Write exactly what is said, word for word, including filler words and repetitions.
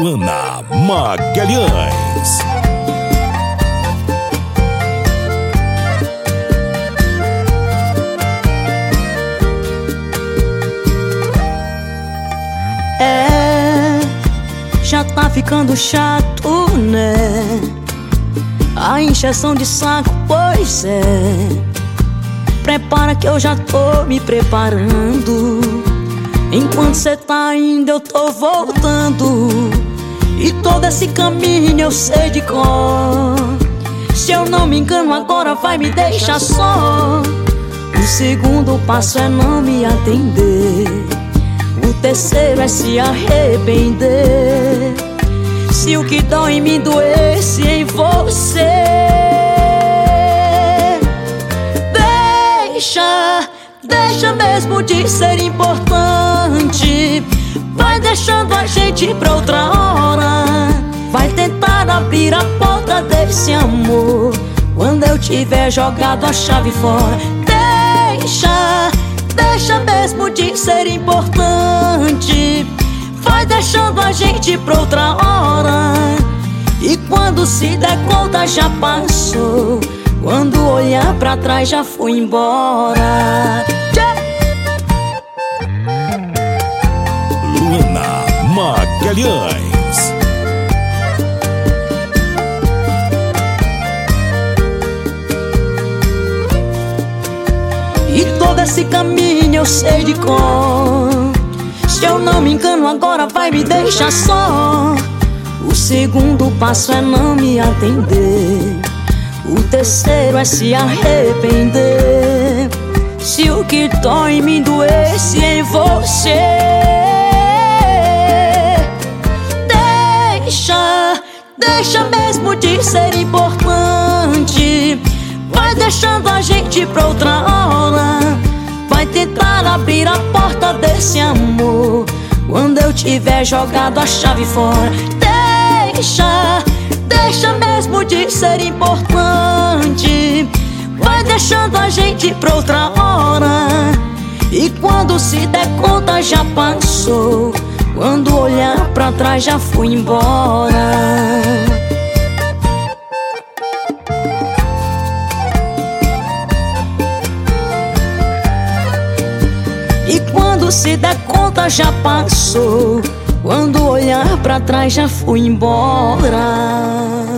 Luana Magalhães. É, já tá ficando chato, né? A encheção de saco, pois é. Prepara que eu já tô me preparando. Enquanto cê tá indo eu tô voltando. E todo esse caminho eu sei de cor. Se eu não me engano agora vai me deixar só. O segundo passo é não me atender. O terceiro é se arrepender. Se o que dói em mim doesse em você, Deixa, deixa mesmo de ser importante. Vai deixando a gente pra outra hora. Vai tentar abrir a porta desse amor quando eu tiver jogado a chave fora. Deixa, deixa mesmo de ser importante. Vai deixando a gente pra outra hora. E quando se der conta já passou. Quando olhar pra trás já fui embora. Luana Magalhães. E todo esse caminho eu sei de cor. Se eu não me engano agora vai me deixar só. O segundo passo é não me atender. O terceiro é se arrepender. Se o que dói em mim doesse em você, Deixa, deixa mesmo de ser importante. Vai deixando a gente pra outra hora. Vai tentar abrir a porta desse amor quando eu tiver jogado a chave fora. Deixa, deixa mesmo de ser importante. Vai deixando a gente pra outra hora. E quando se der conta já passou. Quando olhar pra trás já fui embora. E quando se der conta já passou. Quando olhar pra trás já fui embora.